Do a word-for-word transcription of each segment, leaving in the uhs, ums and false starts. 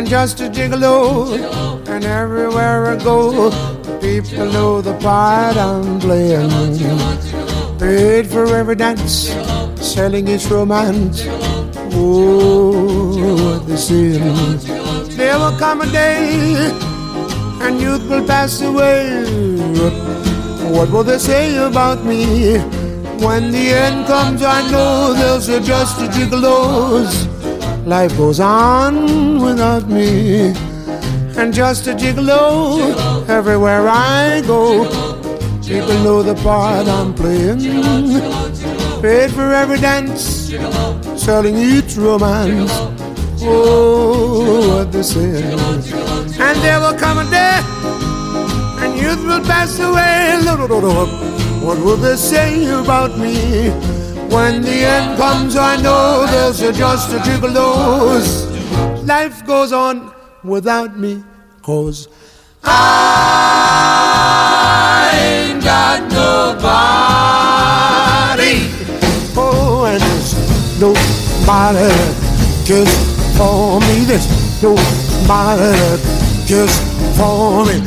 and just a gigolo. And everywhere I go, people know the part I'm playing. Paid for every dance, selling each romance. Oh, what they say. There will come a day, and youth will pass away. What will they say about me? When the end comes, I know they'll say just a gigolos. Life goes on without me, and just a gigolo. Everywhere I go, people know the part I'm playing. Paid for every dance, selling each romance. Oh, what they say. And there will come a day, and youth will pass away. What will they say about me? When the end comes, I know there's just a gigolos. Life goes on without me, 'cause I ain't got nobody. Oh, and there's nobody that cares for me. There's nobody that cares for me.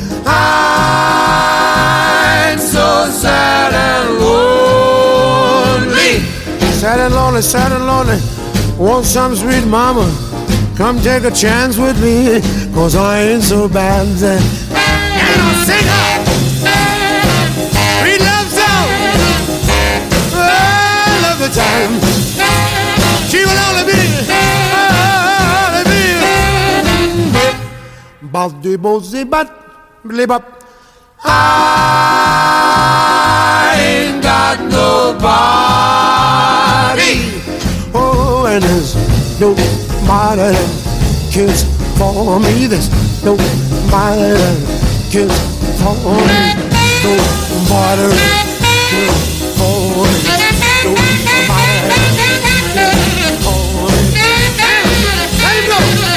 I'm so sad and lonely. Sad and lonely, sad and lonely. Want some sweet mama, come take a chance with me, 'cause I ain't so bad. And I'll sing her sweet love song all of the time. She will only be, only be Baldi bozi bat blib up. I ain't got nobody. Oh, and there's nobody that cares for me. There's nobody that cares for me. Nobody that cares for me. Nobody that cares for me. Let him go.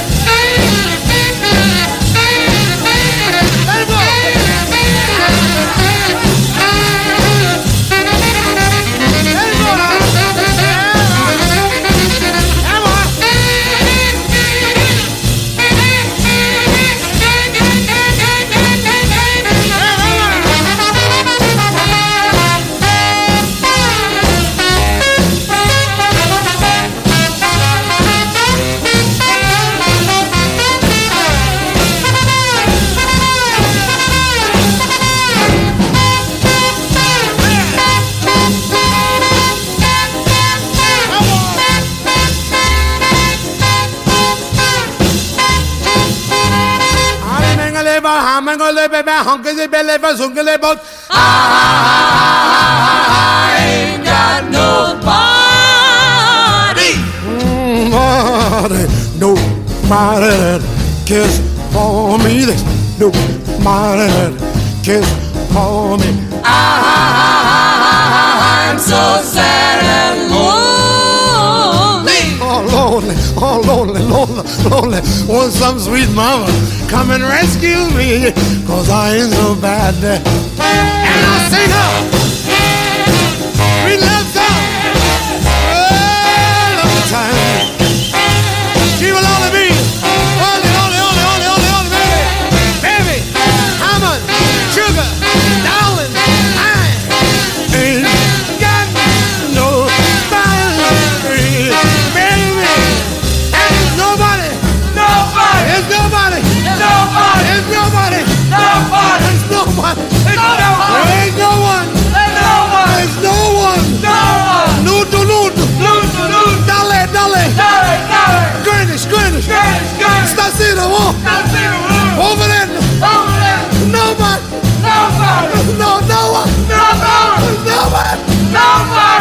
I ain't got nobody. Nobody, nobody that cares for me. There's nobody that cares for me. I'm so sad and lonely. Oh, lonely, oh, lonely, lonely, lonely. Want some sweet mama, come and rescue me, 'cause I ain't so bad. And I'll sing her sweet love song all of the time. She will only be, only, only, only, only, only, only, baby. Baby, Hammond, sugar, darling, I ain't got nobody, baby. And there's nobody, nobody, there's nobody, nobody, there's nobody, nobody, there's nobody, there's nobody. There ain't no one. There's no one. There's no one. No one. Nudo, nudo. Nudo, nudo. Dale, dale. Dale, dale. Greenwich, Greenwich. Greenwich, Greenwich. Stasino, oh. Stasino, oh. Over there. Over there. Nobody. Nobody. No, no one. No, no one. Nobody. Nobody.